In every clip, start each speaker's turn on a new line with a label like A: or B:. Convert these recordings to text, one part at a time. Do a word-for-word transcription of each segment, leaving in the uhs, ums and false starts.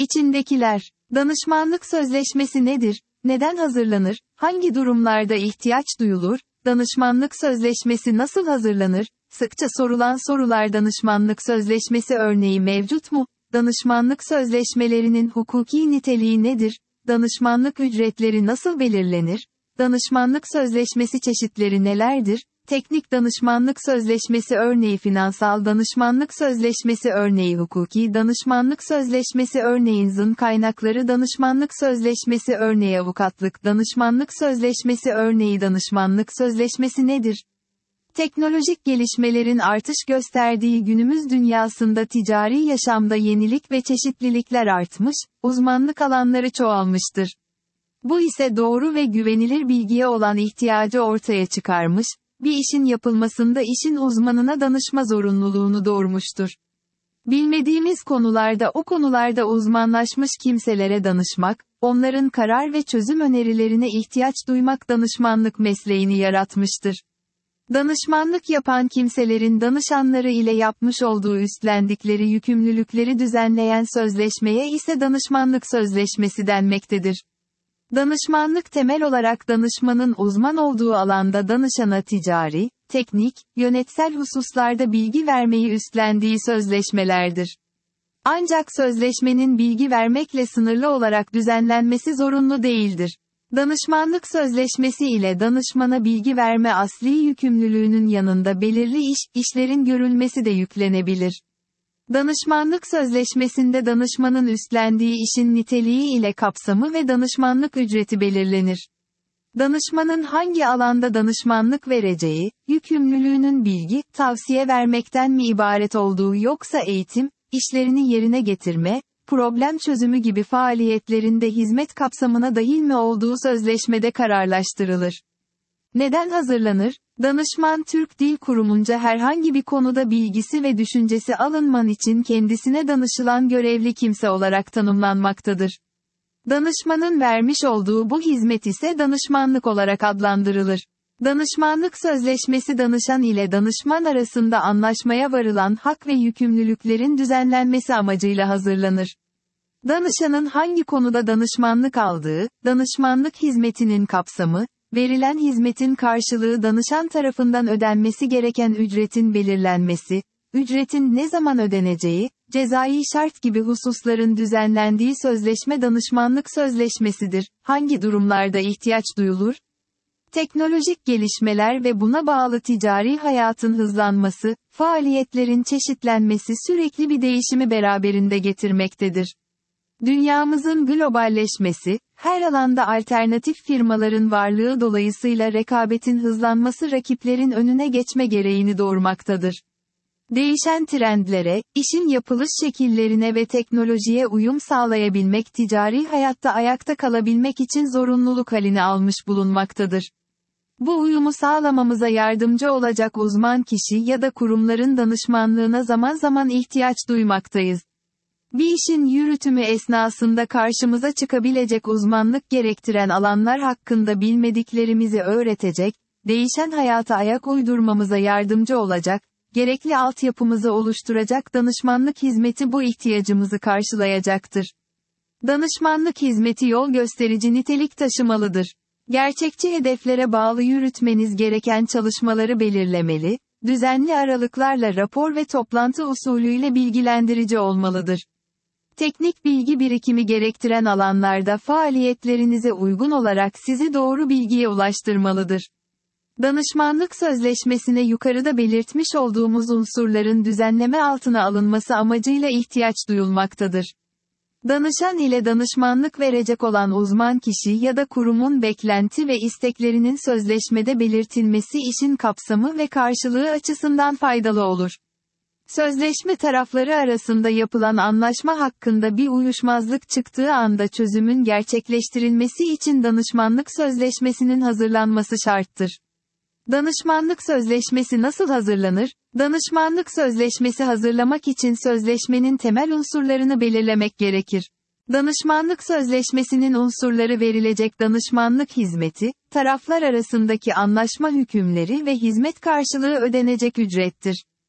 A: İçindekiler. Danışmanlık sözleşmesi nedir? Neden hazırlanır? Hangi durumlarda ihtiyaç duyulur? Danışmanlık sözleşmesi nasıl hazırlanır? Sıkça sorulan sorular. Danışmanlık sözleşmesi örneği mevcut mu? Danışmanlık sözleşmelerinin hukuki niteliği nedir? Danışmanlık ücretleri nasıl belirlenir? Danışmanlık sözleşmesi çeşitleri nelerdir? Teknik danışmanlık sözleşmesi örneği finansal danışmanlık sözleşmesi örneği hukuki danışmanlık sözleşmesi örneğin zın kaynakları danışmanlık sözleşmesi örneği avukatlık danışmanlık sözleşmesi örneği danışmanlık sözleşmesi nedir? Teknolojik gelişmelerin artış gösterdiği günümüz dünyasında ticari yaşamda yenilik ve çeşitlilikler artmış, uzmanlık alanları çoğalmıştır. Bu ise doğru ve güvenilir bilgiye olan ihtiyacı ortaya çıkarmış, bir işin yapılmasında işin uzmanına danışma zorunluluğunu doğurmuştur. Bilmediğimiz konularda o konularda uzmanlaşmış kimselere danışmak, onların karar ve çözüm önerilerine ihtiyaç duymak danışmanlık mesleğini yaratmıştır. Danışmanlık yapan kimselerin danışanları ile yapmış olduğu üstlendikleri yükümlülükleri düzenleyen sözleşmeye ise danışmanlık sözleşmesi denmektedir. Danışmanlık temel olarak danışmanın uzman olduğu alanda danışana ticari, teknik, yönetsel hususlarda bilgi vermeyi üstlendiği sözleşmelerdir. Ancak sözleşmenin bilgi vermekle sınırlı olarak düzenlenmesi zorunlu değildir. Danışmanlık sözleşmesi ile danışmana bilgi verme asli yükümlülüğünün yanında belirli iş, işlerin görülmesi de yüklenebilir. Danışmanlık sözleşmesinde danışmanın üstlendiği işin niteliği ile kapsamı ve danışmanlık ücreti belirlenir. Danışmanın hangi alanda danışmanlık vereceği, yükümlülüğünün bilgi, tavsiye vermekten mi ibaret olduğu yoksa eğitim, işlerini yerine getirme, problem çözümü gibi faaliyetlerinde hizmet kapsamına dahil mi olduğu sözleşmede kararlaştırılır. Neden hazırlanır? Danışman Türk Dil Kurumu'nca herhangi bir konuda bilgisi ve düşüncesi alınman için kendisine danışılan görevli kimse olarak tanımlanmaktadır. Danışmanın vermiş olduğu bu hizmet ise danışmanlık olarak adlandırılır. Danışmanlık sözleşmesi danışan ile danışman arasında anlaşmaya varılan hak ve yükümlülüklerin düzenlenmesi amacıyla hazırlanır. Danışanın hangi konuda danışmanlık aldığı, danışmanlık hizmetinin kapsamı, verilen hizmetin karşılığı danışan tarafından ödenmesi gereken ücretin belirlenmesi, ücretin ne zaman ödeneceği, cezai şart gibi hususların düzenlendiği sözleşme danışmanlık sözleşmesidir. Hangi durumlarda ihtiyaç duyulur? Teknolojik gelişmeler ve buna bağlı ticari hayatın hızlanması, faaliyetlerin çeşitlenmesi sürekli bir değişimi beraberinde getirmektedir. Dünyamızın globalleşmesi, her alanda alternatif firmaların varlığı dolayısıyla rekabetin hızlanması rakiplerin önüne geçme gereğini doğurmaktadır. Değişen trendlere, işin yapılış şekillerine ve teknolojiye uyum sağlayabilmek ticari hayatta ayakta kalabilmek için zorunluluk halini almış bulunmaktadır. Bu uyumu sağlamamıza yardımcı olacak uzman kişi ya da kurumların danışmanlığına zaman zaman ihtiyaç duymaktayız. Bir işin yürütümü esnasında karşımıza çıkabilecek uzmanlık gerektiren alanlar hakkında bilmediklerimizi öğretecek, değişen hayata ayak uydurmamıza yardımcı olacak, gerekli altyapımızı oluşturacak danışmanlık hizmeti bu ihtiyacımızı karşılayacaktır. Danışmanlık hizmeti yol gösterici nitelik taşımalıdır. Gerçekçi hedeflere bağlı yürütmeniz gereken çalışmaları belirlemeli, düzenli aralıklarla rapor ve toplantı usulüyle bilgilendirici olmalıdır. Teknik bilgi birikimi gerektiren alanlarda faaliyetlerinize uygun olarak sizi doğru bilgiye ulaştırmalıdır. Danışmanlık sözleşmesine yukarıda belirtmiş olduğumuz unsurların düzenleme altına alınması amacıyla ihtiyaç duyulmaktadır. Danışan ile danışmanlık verecek olan uzman kişi ya da kurumun beklenti ve isteklerinin sözleşmede belirtilmesi işin kapsamı ve karşılığı açısından faydalı olur. Sözleşme tarafları arasında yapılan anlaşma hakkında bir uyuşmazlık çıktığı anda çözümün gerçekleştirilmesi için danışmanlık sözleşmesinin hazırlanması şarttır. Danışmanlık sözleşmesi nasıl hazırlanır? Danışmanlık sözleşmesi hazırlamak için sözleşmenin temel unsurlarını belirlemek gerekir. Danışmanlık sözleşmesinin unsurları verilecek danışmanlık hizmeti, taraflar arasındaki anlaşma hükümleri ve hizmet karşılığı ödenecek ücrettir.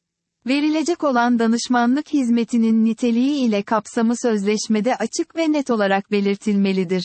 A: Verilecek olan danışmanlık hizmetinin niteliği ile kapsamı sözleşmede açık ve net olarak belirtilmelidir.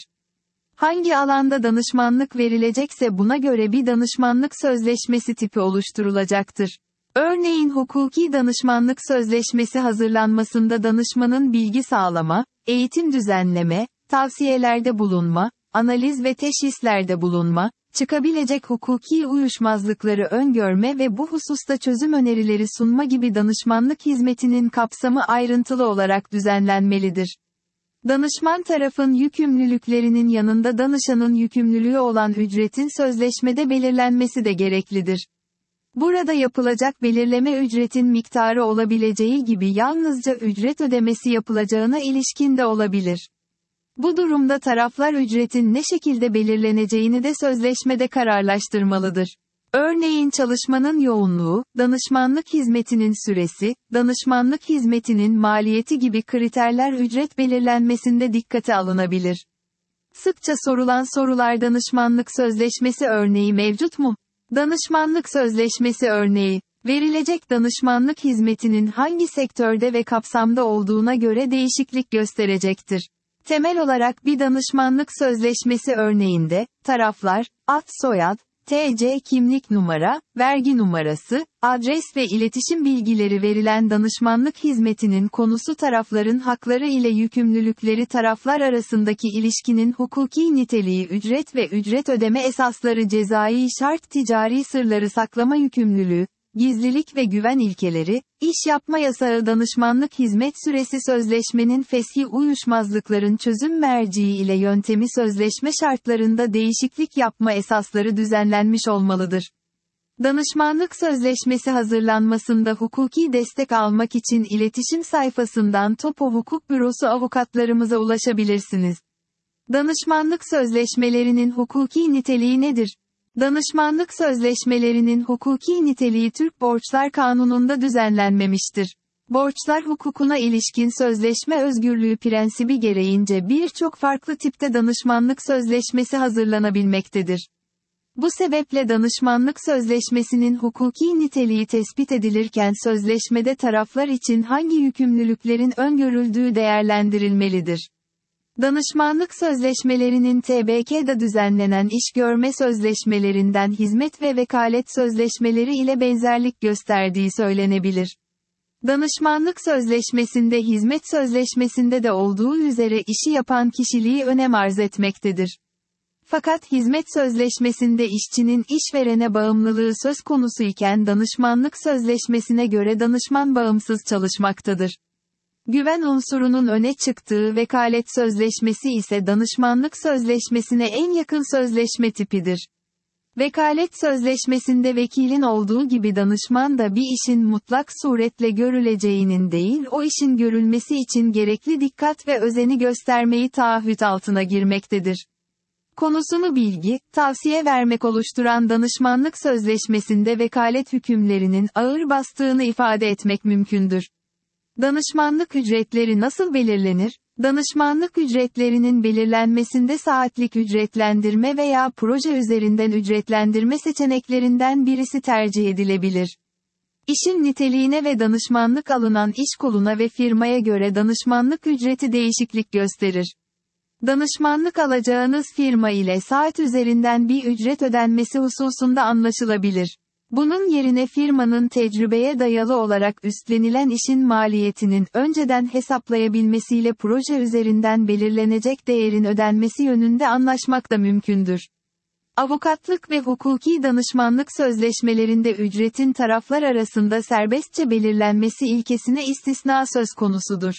A: Hangi alanda danışmanlık verilecekse buna göre bir danışmanlık sözleşmesi tipi oluşturulacaktır. Örneğin hukuki danışmanlık sözleşmesi hazırlanmasında danışmanın bilgi sağlama, eğitim düzenleme, tavsiyelerde bulunma, analiz ve teşhislerde bulunma, çıkabilecek hukuki uyuşmazlıkları öngörme ve bu hususta çözüm önerileri sunma gibi danışmanlık hizmetinin kapsamı ayrıntılı olarak düzenlenmelidir. Danışman tarafın yükümlülüklerinin yanında danışanın yükümlülüğü olan ücretin sözleşmede belirlenmesi de gereklidir. Burada yapılacak belirleme ücretin miktarı olabileceği gibi yalnızca ücret ödemesi yapılacağına ilişkin de olabilir. Bu durumda taraflar ücretin ne şekilde belirleneceğini de sözleşmede kararlaştırmalıdır. Örneğin çalışmanın yoğunluğu, danışmanlık hizmetinin süresi, danışmanlık hizmetinin maliyeti gibi kriterler ücret belirlenmesinde dikkate alınabilir. Sıkça sorulan sorular danışmanlık sözleşmesi örneği mevcut mu? Danışmanlık sözleşmesi örneği, verilecek danışmanlık hizmetinin hangi sektörde ve kapsamda olduğuna göre değişiklik gösterecektir. Temel olarak bir danışmanlık sözleşmesi örneğinde, taraflar, ad soyad, T C kimlik numara, vergi numarası, adres ve iletişim bilgileri verilen danışmanlık hizmetinin konusu tarafların hakları ile yükümlülükleri taraflar arasındaki ilişkinin hukuki niteliği ücret ve ücret ödeme esasları cezai şart ticari sırları saklama yükümlülüğü, gizlilik ve güven ilkeleri, iş yapma yasağı danışmanlık hizmet süresi sözleşmenin feshi uyuşmazlıkların çözüm merciği ile yöntemi sözleşme şartlarında değişiklik yapma esasları düzenlenmiş olmalıdır. Danışmanlık sözleşmesi hazırlanmasında hukuki destek almak için iletişim sayfasından Topo Hukuk Bürosu avukatlarımıza ulaşabilirsiniz. Danışmanlık sözleşmelerinin hukuki niteliği nedir? Danışmanlık sözleşmelerinin hukuki niteliği Türk Borçlar Kanunu'nda düzenlenmemiştir. Borçlar hukukuna ilişkin sözleşme özgürlüğü prensibi gereğince birçok farklı tipte danışmanlık sözleşmesi hazırlanabilmektedir. Bu sebeple danışmanlık sözleşmesinin hukuki niteliği tespit edilirken sözleşmede taraflar için hangi yükümlülüklerin öngörüldüğü değerlendirilmelidir. Danışmanlık sözleşmelerinin T B K'da düzenlenen iş görme sözleşmelerinden hizmet ve vekalet sözleşmeleri ile benzerlik gösterdiği söylenebilir. Danışmanlık sözleşmesinde hizmet sözleşmesinde de olduğu üzere işi yapan kişiliği önem arz etmektedir. Fakat hizmet sözleşmesinde işçinin işverene bağımlılığı söz konusu iken danışmanlık sözleşmesine göre danışman bağımsız çalışmaktadır. Güven unsurunun öne çıktığı vekalet sözleşmesi ise danışmanlık sözleşmesine en yakın sözleşme tipidir. Vekalet sözleşmesinde vekilin olduğu gibi danışman da bir işin mutlak suretle görüleceğinin değil o işin görülmesi için gerekli dikkat ve özeni göstermeyi taahhüt altına girmektedir. Konusunu bilgi, tavsiye vermek oluşturan danışmanlık sözleşmesinde vekalet hükümlerinin ağır bastığını ifade etmek mümkündür. Danışmanlık ücretleri nasıl belirlenir? Danışmanlık ücretlerinin belirlenmesinde saatlik ücretlendirme veya proje üzerinden ücretlendirme seçeneklerinden birisi tercih edilebilir. İşin niteliğine ve danışmanlık alınan iş koluna ve firmaya göre danışmanlık ücreti değişiklik gösterir. Danışmanlık alacağınız firma ile saat üzerinden bir ücret ödenmesi hususunda anlaşılabilir. Bunun yerine firmanın tecrübeye dayalı olarak üstlenilen işin maliyetinin önceden hesaplayabilmesiyle proje üzerinden belirlenecek değerin ödenmesi yönünde anlaşmak da mümkündür. Avukatlık ve hukuki danışmanlık sözleşmelerinde ücretin taraflar arasında serbestçe belirlenmesi ilkesine istisna söz konusudur.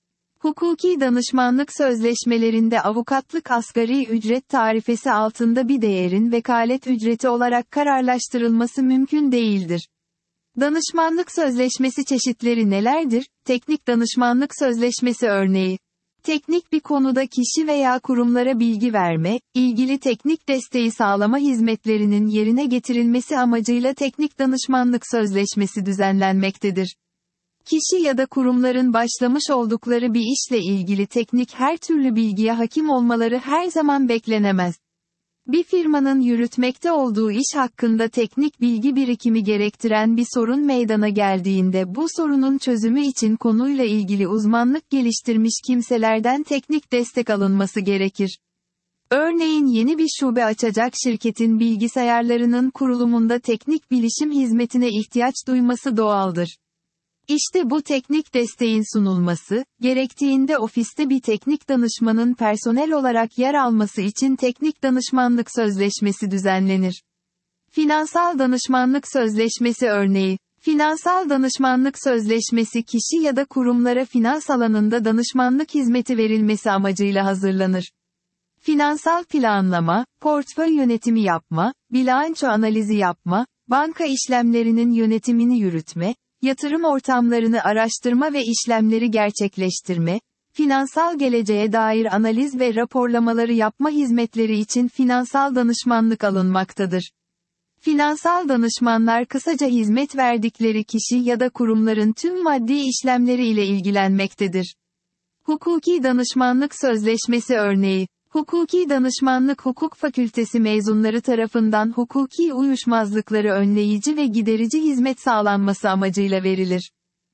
A: Hukuki danışmanlık sözleşmelerinde avukatlık asgari ücret tarifesi altında bir değerin vekalet ücreti olarak kararlaştırılması mümkün değildir. Danışmanlık sözleşmesi çeşitleri nelerdir? Teknik danışmanlık sözleşmesi örneği. Teknik bir konuda kişi veya kurumlara bilgi verme, ilgili teknik desteği sağlama hizmetlerinin yerine getirilmesi amacıyla teknik danışmanlık sözleşmesi düzenlenmektedir. Kişi ya da kurumların başlamış oldukları bir işle ilgili teknik her türlü bilgiye hakim olmaları her zaman beklenemez. Bir firmanın yürütmekte olduğu iş hakkında teknik bilgi birikimi gerektiren bir sorun meydana geldiğinde bu sorunun çözümü için konuyla ilgili uzmanlık geliştirmiş kimselerden teknik destek alınması gerekir. Örneğin yeni bir şube açacak şirketin bilgisayarlarının kurulumunda teknik bilişim hizmetine ihtiyaç duyması doğaldır. İşte bu teknik desteğin sunulması, gerektiğinde ofiste bir teknik danışmanın personel olarak yer alması için teknik danışmanlık sözleşmesi düzenlenir. Finansal danışmanlık sözleşmesi örneği. Finansal danışmanlık sözleşmesi kişi ya da kurumlara finans alanında danışmanlık hizmeti verilmesi amacıyla hazırlanır. Finansal planlama, portföy yönetimi yapma, bilanço analizi yapma, banka işlemlerinin yönetimini yürütme, yatırım ortamlarını araştırma ve işlemleri gerçekleştirme, finansal geleceğe dair analiz ve raporlamaları yapma hizmetleri için finansal danışmanlık alınmaktadır. Finansal danışmanlar kısaca hizmet verdikleri kişi ya da kurumların tüm maddi işlemleri ile ilgilenmektedir. Hukuki danışmanlık sözleşmesi örneği. Hukuki danışmanlık hukuk fakültesi mezunları tarafından hukuki uyuşmazlıkları önleyici ve giderici hizmet sağlanması amacıyla verilir.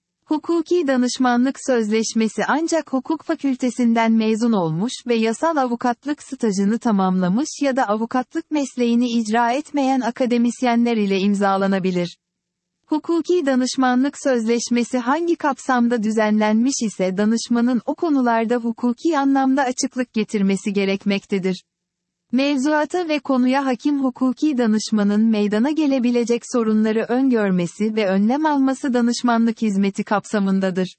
A: Hukuki danışmanlık sözleşmesi ancak hukuk fakültesinden mezun olmuş ve yasal avukatlık stajını tamamlamış ya da avukatlık mesleğini icra etmeyen akademisyenler ile imzalanabilir. Hukuki danışmanlık sözleşmesi hangi kapsamda düzenlenmiş ise danışmanın o konularda hukuki anlamda açıklık getirmesi gerekmektedir. Mevzuata ve konuya hakim hukuki danışmanın meydana gelebilecek sorunları öngörmesi ve önlem alması danışmanlık hizmeti kapsamındadır.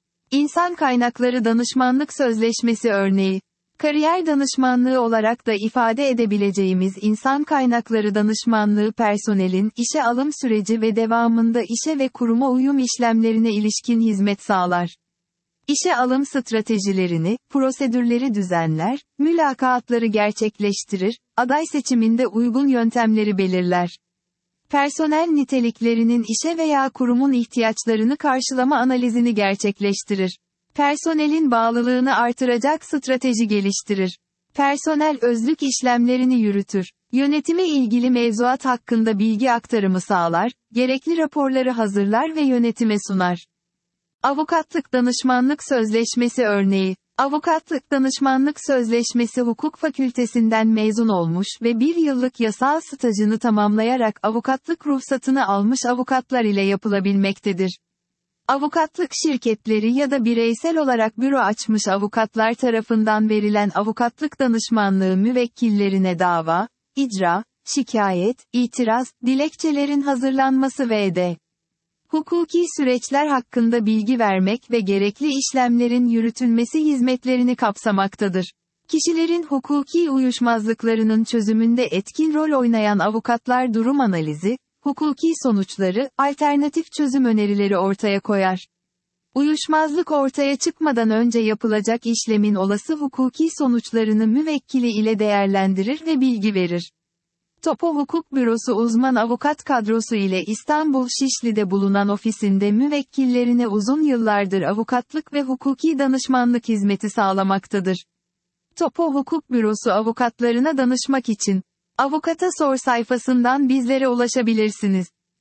A: İnsan kaynakları danışmanlık sözleşmesi örneği. Kariyer danışmanlığı olarak da ifade edebileceğimiz insan kaynakları danışmanlığı personelin işe alım süreci ve devamında işe ve kuruma uyum işlemlerine ilişkin hizmet sağlar. İşe alım stratejilerini, prosedürleri düzenler, mülakatları gerçekleştirir, aday seçiminde uygun yöntemleri belirler. Personel niteliklerinin işe veya kurumun ihtiyaçlarını karşılama analizini gerçekleştirir. Personelin bağlılığını artıracak strateji geliştirir. Personel özlük işlemlerini yürütür. Yönetime ilgili mevzuat hakkında bilgi aktarımı sağlar, gerekli raporları hazırlar ve yönetime sunar. Avukatlık danışmanlık sözleşmesi örneği. Avukatlık danışmanlık sözleşmesi hukuk fakültesinden mezun olmuş ve bir yıllık yasal stajını tamamlayarak avukatlık ruhsatını almış avukatlar ile yapılabilmektedir. Avukatlık şirketleri ya da bireysel olarak büro açmış avukatlar tarafından verilen avukatlık danışmanlığı müvekkillerine dava, icra, şikayet, itiraz, dilekçelerin hazırlanması ve d. hukuki süreçler hakkında bilgi vermek ve gerekli işlemlerin yürütülmesi hizmetlerini kapsamaktadır. Kişilerin hukuki uyuşmazlıklarının çözümünde etkin rol oynayan avukatlar durum analizi, hukuki sonuçları, alternatif çözüm önerileri ortaya koyar. Uyuşmazlık ortaya çıkmadan önce yapılacak işlemin olası hukuki sonuçlarını müvekkili ile değerlendirir ve bilgi verir. Topo Hukuk Bürosu uzman avukat kadrosu ile İstanbul Şişli'de bulunan ofisinde müvekkillerine uzun yıllardır avukatlık ve hukuki danışmanlık hizmeti sağlamaktadır. Topo Hukuk Bürosu avukatlarına danışmak için Avukata Sor sayfasından bizlere ulaşabilirsiniz.